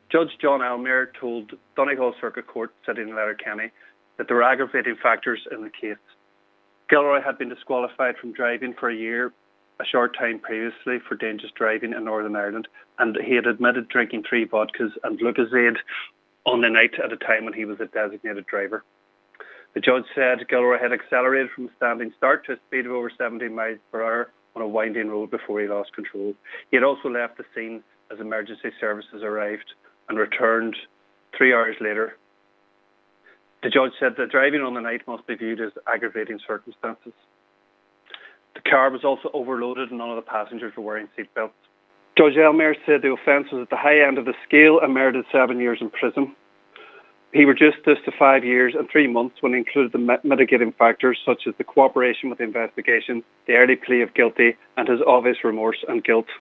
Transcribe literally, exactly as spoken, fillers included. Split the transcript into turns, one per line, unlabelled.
Judge John Elmer told Donegal Circuit Court sitting in Letterkenny that there were aggravating factors in the case. Gilroy had been disqualified from driving for a year, a short time previously, for dangerous driving in Northern Ireland, and he had admitted drinking three vodkas and Lucozade on the night at a time when he was a designated driver. The judge said Gilroy had accelerated from a standing start to a speed of over seventeen miles per hour on a winding road before he lost control. He had also left the scene as emergency services arrived and returned three hours later. The judge said that driving on the night must be viewed as aggravating circumstances. The car was also overloaded and none of the passengers were wearing seatbelts. Judge Elmer said the offence was at the high end of the scale and merited seven years in prison. He reduced this to five years and three months when he included the mitigating factors such as the cooperation with the investigation, the early plea of guilty and his obvious remorse and guilt.